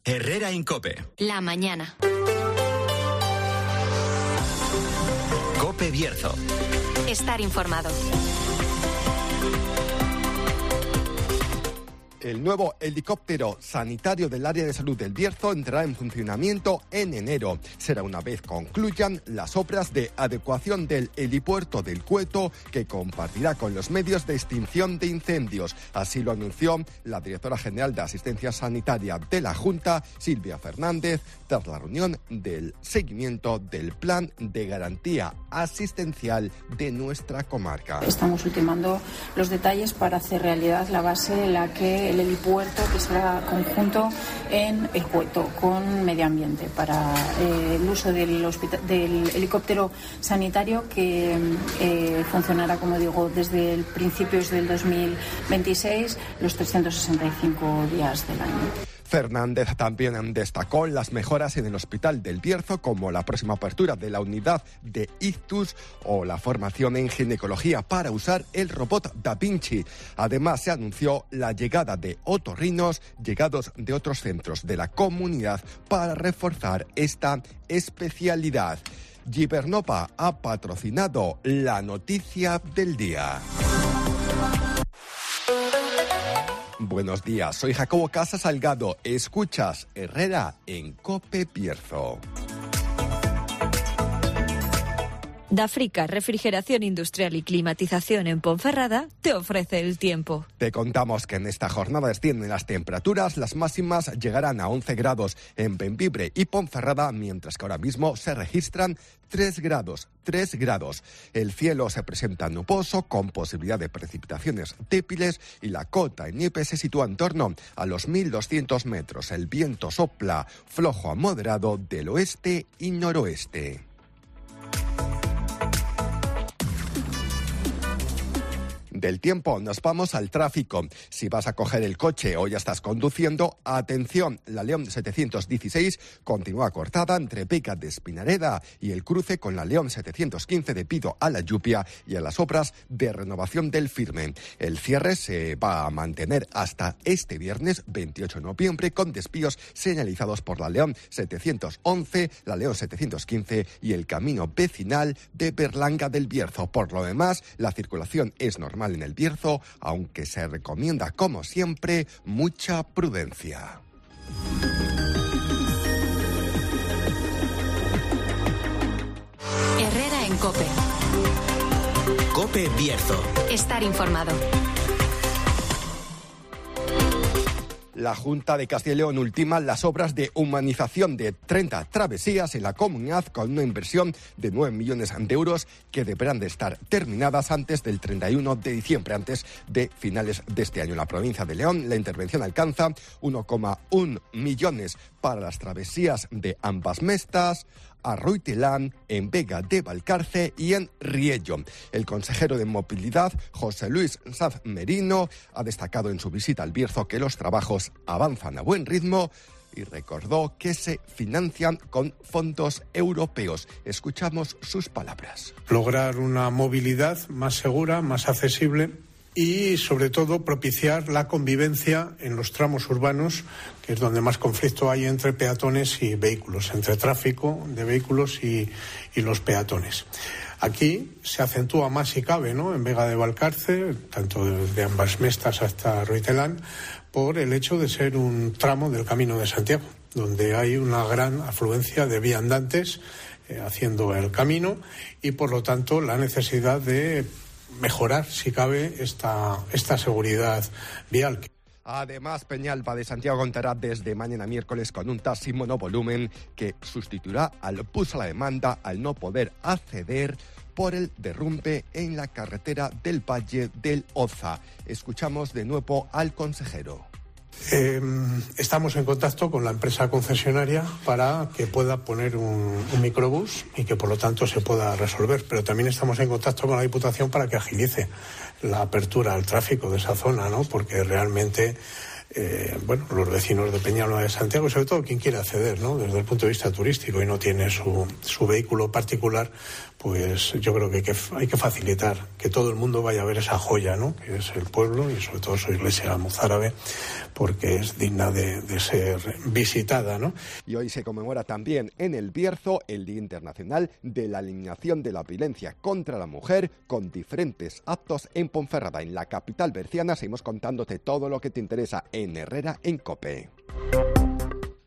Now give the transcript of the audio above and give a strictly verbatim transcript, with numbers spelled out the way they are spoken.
Herrera Incope. La mañana. Cope Bierzo. Estar informado. El nuevo helicóptero sanitario del área de salud del Bierzo entrará en funcionamiento en enero. Será una vez concluyan las obras de adecuación del helipuerto del Cueto, que compartirá con los medios de extinción de incendios. Así lo anunció la directora general de Asistencia Sanitaria de la Junta, Silvia Fernández, tras la reunión del seguimiento del Plan de Garantía Asistencial de nuestra comarca. Estamos ultimando los detalles para hacer realidad la base en la que el helipuerto, que será conjunto en el Cueto con medio ambiente, para eh, el uso del, hospital, del helicóptero sanitario, que eh, funcionará, como digo, desde el principios del dos mil veintiséis, los trescientos sesenta y cinco días del año. Fernández también destacó las mejoras en el Hospital del Bierzo, como la próxima apertura de la unidad de ictus o la formación en ginecología para usar el robot Da Vinci. Además, se anunció la llegada de otorrinos llegados de otros centros de la comunidad para reforzar esta especialidad. Givernopa ha patrocinado la noticia del día. Buenos días, soy Jacobo Casa Salgado. Escuchas Herrera en Cope Bierzo. Dafrica, refrigeración industrial y climatización en Ponferrada, te ofrece el tiempo. Te contamos que en esta jornada descienden las temperaturas, las máximas llegarán a once grados en Bembibre y Ponferrada, mientras que ahora mismo se registran tres grados. tres grados. El cielo se presenta nuboso, con posibilidad de precipitaciones débiles, y la cota en Niepe se sitúa en torno a los mil doscientos metros. El viento sopla flojo a moderado del oeste y noroeste. Del tiempo nos vamos al tráfico. Si vas a coger el coche o ya estás conduciendo, atención, la León setecientos dieciséis continúa cortada entre Beca de Espinareda y el cruce con la León setecientos quince debido a la lluvia y a las obras de renovación del firme. El cierre se va a mantener hasta este viernes veintiocho de noviembre, con desvíos señalizados por la León setecientos once, la León setecientos quince y el camino vecinal de Berlanga del Bierzo. Por lo demás, la circulación es normal en el Bierzo, aunque se recomienda, como siempre, mucha prudencia. Herrera en Cope. Cope Bierzo. Estar informado. La Junta de Castilla y León ultima las obras de humanización de treinta travesías en la comunidad, con una inversión de nueve millones de euros que deberán de estar terminadas antes del treinta y uno de diciembre, antes de finales de este año. En la provincia de León, la intervención alcanza uno coma uno millones para las travesías de Ambas Mestas, Arruitelán, en Vega de Valcarce y en Riello. El consejero de Movilidad, José Luis Sanz Merino, ha destacado en su visita al Bierzo que los trabajos avanzan a buen ritmo y recordó que se financian con fondos europeos. Escuchamos sus palabras. Lograr una movilidad más segura, más accesible y, sobre todo, propiciar la convivencia en los tramos urbanos, que es donde más conflicto hay entre peatones y vehículos, entre tráfico de vehículos y, y los peatones. Aquí se acentúa más si cabe, ¿no?, en Vega de Valcarce, tanto desde Ambas Mestas hasta Ruitelán, por el hecho de ser un tramo del Camino de Santiago, donde hay una gran afluencia de viandantes eh, haciendo el camino, y por lo tanto la necesidad de mejorar, si cabe, esta, esta seguridad vial. Además, Peñalba de Santiago contará desde mañana miércoles con un taxi monovolumen que sustituirá al bus a la demanda al no poder acceder por el derrumbe en la carretera del Valle del Oza. Escuchamos de nuevo al consejero. Eh, estamos en contacto con la empresa concesionaria para que pueda poner un, un microbús y que por lo tanto se pueda resolver, pero también estamos en contacto con la Diputación para que agilice la apertura al tráfico de esa zona, ¿no?, porque realmente eh, bueno, los vecinos de Peñalba de Santiago, sobre todo quien quiera acceder, ¿no?, desde el punto de vista turístico y no tiene su, su vehículo particular, pues yo creo que hay, que hay que facilitar que todo el mundo vaya a ver esa joya, ¿no?, que es el pueblo y sobre todo su iglesia mozárabe, porque es digna de, de ser visitada, ¿no? Y hoy se conmemora también en El Bierzo el Día Internacional de la Eliminación de la Violencia contra la Mujer, con diferentes actos en Ponferrada, en la capital berciana. Seguimos contándote todo lo que te interesa en Herrera en COPE.